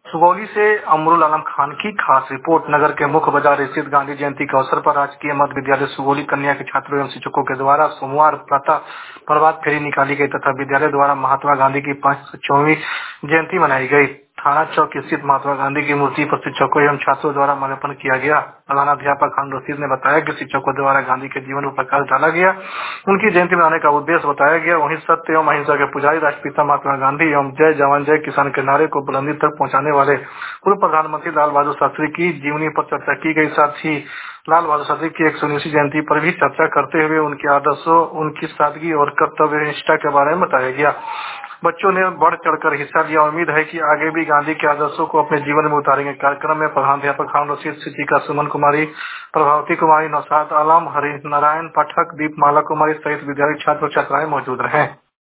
सुगौली से अमरुल आलम खान की खास रिपोर्ट। नगर के मुख्य बाजार स्थित गांधी जयंती के अवसर पर राजकीय मध्य विद्यालय सुगौली कन्या के छात्रों एवं शिक्षकों के द्वारा सोमवार प्रातः प्रभात फेरी निकाली गई तथा विद्यालय द्वारा महात्मा गांधी की 504वीं जयंती मनाई गई। थाना चौक स्थित महात्मा गांधी की मूर्ति पर शिक्षकों एवं छात्रों द्वारा माल्यार्पण किया गया। प्रधानाध्यापक खान रशीद ने बताया कि शिक्षकों द्वारा गांधी के जीवन पर प्रकाश डाला गया, उनकी जयंती मनाने का उद्देश्य बताया गया। वहीं सत्य एवं अहिंसा के पुजारी राष्ट्रपिता महात्मा गांधी एवं जय जवान जय किसान के नारे को बुलंदी तक पहुंचाने वाले पूर्व प्रधानमंत्री लाल बहादुर शास्त्री की जीवनी पर चर्चा की गई। साथ ही लाल बहादुर शास्त्री की 119वीं जयंती पर भी चर्चा करते हुए उनके आदर्शों, उनकी सादगी और कर्तव्य निष्ठा के बारे में बताया गया। बच्चों ने बढ़ चढ़कर हिस्सा लिया। उम्मीद है कि आगे भी गांधी के आदर्शों को अपने जीवन में उतारेंगे। कार्यक्रम में प्रधानाध्यापक खान रशीद, शिक्षिका सुमन कुमारी, प्रभावती कुमारी, नौशाद आलम, हरि नारायण पाठक, दीपमाला कुमारी सहित विद्यालय छात्र छात्राएं मौजूद रहे।